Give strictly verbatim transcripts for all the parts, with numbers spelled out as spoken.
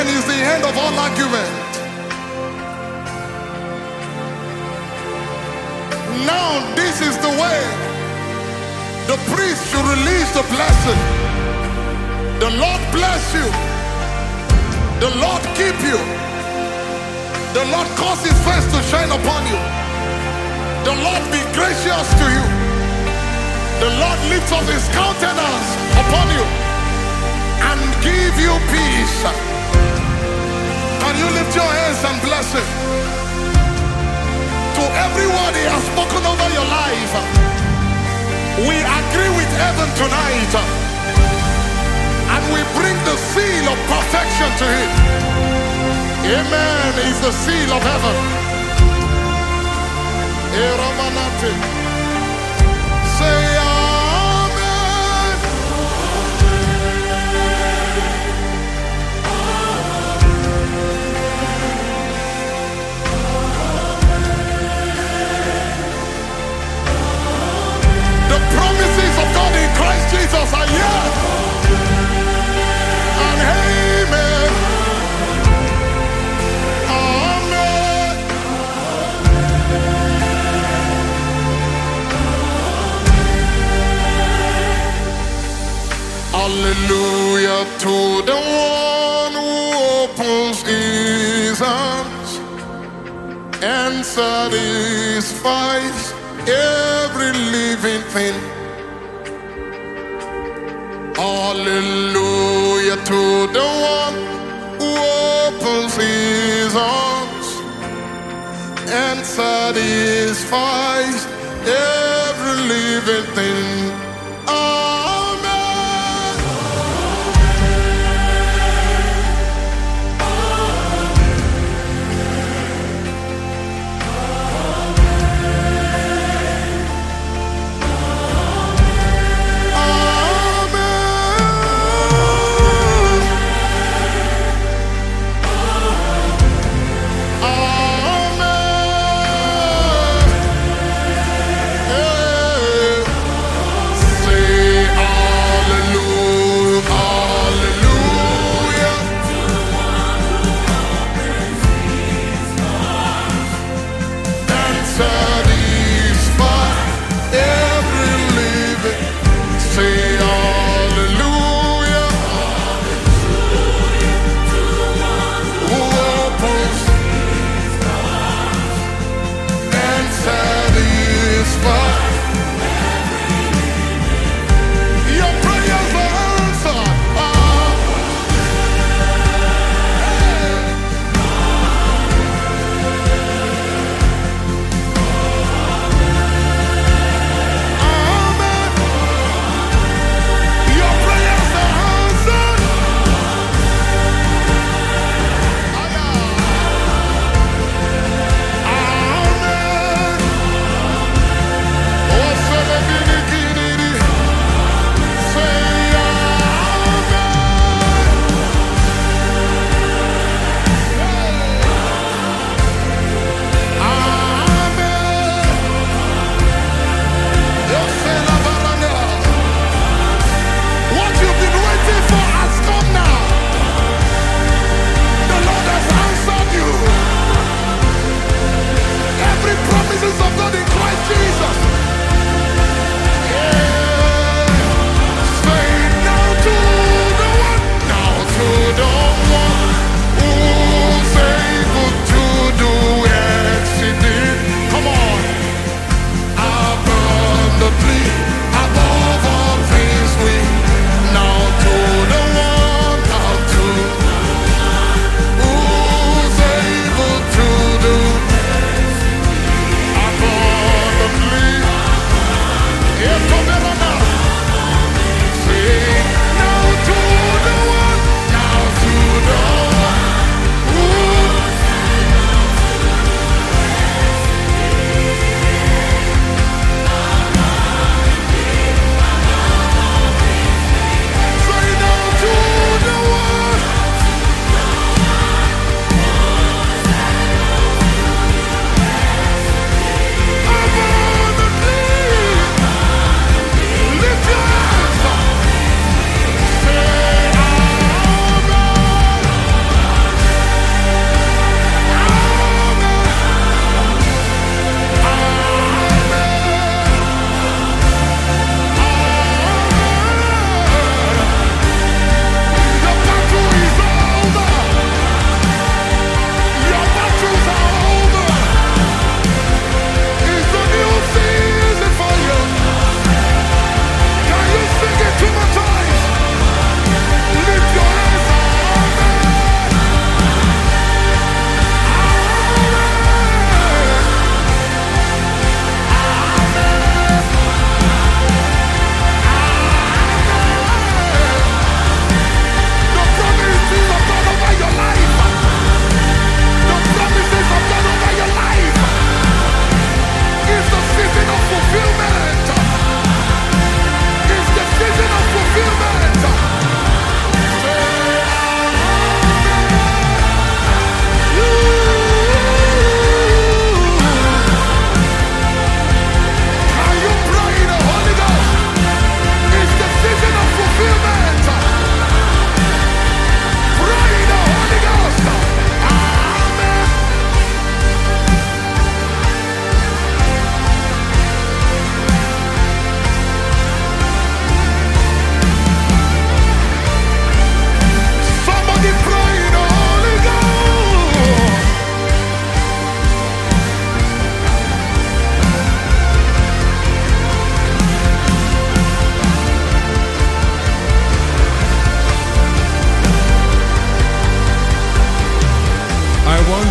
Amen is the end of all argument. Now this is the way. The priest should release the blessing. The Lord bless you. The Lord keep you. The Lord cause his face to shine upon you. The Lord be gracious to you. The Lord lift up his countenance upon you and give you peace. Can you lift your hands and bless him? To everyone he has spoken over your life, we agree with heaven tonight, and we bring the seal of perfection to him. Amen is the seal of heaven. Say amen. The promises of God in Christ Jesus are yes and amen. Amen. Hallelujah to the one who opens his arms and satisfies every living thing. Hallelujah to the one who opens his arms and satisfies every living thing.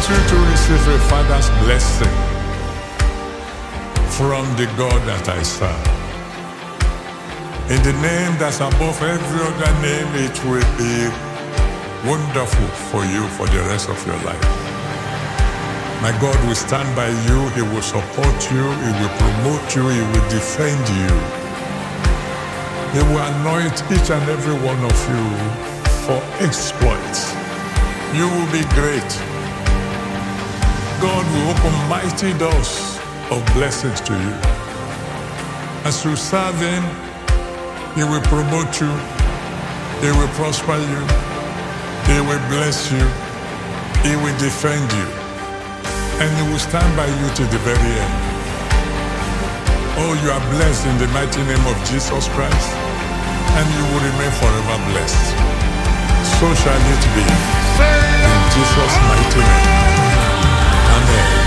want you to receive a father's blessing from the God that I serve. In the name that's above every other name, it will be wonderful for you for the rest of your life. My God will stand by you, He will support you, He will promote you, He will defend you. He will anoint each and every one of you for exploits. You will be great. God will open mighty doors of blessings to you. As you serve Him, He will promote you, He will prosper you, He will bless you, He will defend you, and He will stand by you to the very end. Oh, you are blessed in the mighty name of Jesus Christ, and you will remain forever blessed. So shall it be. In Jesus' mighty name. Amen.